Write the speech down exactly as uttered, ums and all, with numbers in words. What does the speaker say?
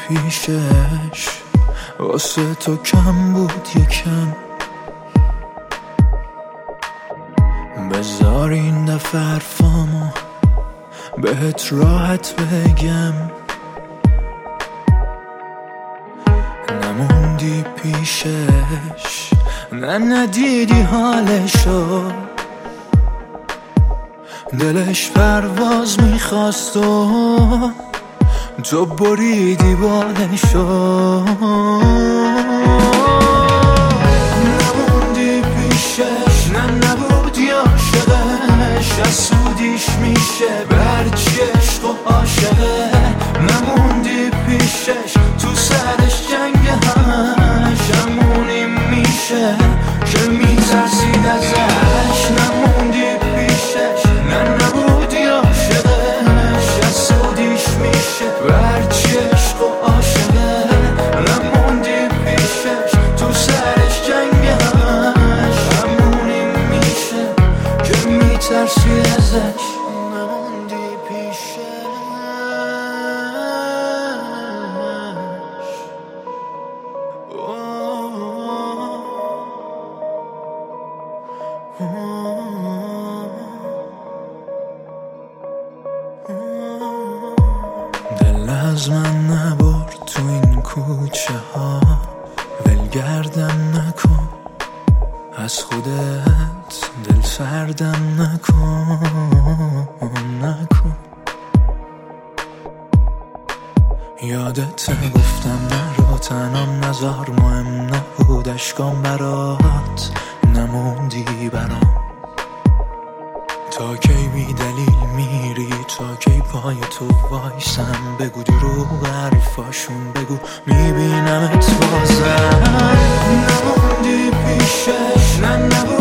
پیشش واسه تو کم بود یکم. بذار این دفعه حرفامو بهت راحت بگم، نموندی پیشش، نه ندیدی حالشو، دلش پرواز میخواست و تو بریدی بالشو. نموندی پیشش، نه نبودی عاشقش، حسودیش میشه به هرچی عشق و عاشقه. نموندی پیشش، تو سرش جنگ همش، همونی میشه که میترسید ازش. نموندی پیشش، نه نبودی عاشقش، حسودیش میشه به هرچی عشق و عاشقه. نموندی پیشش، تو سرش جنگ همش، همونی میشه که میترسی ازش. نموندی پیشش. دل از من نبر تو این کوچه ها، ولگردم نکن از خودت، دل سردم نکن نکن. یادت گفتم نرو تنام نزار، مهم نبود اشکام برات، نموندی برام. تا کی بی دلیل میری، تا کی پای تو وایسم، بگو دروغ حرفاشون بگو میبینمت بازم. نموندی پیشش، نه نبود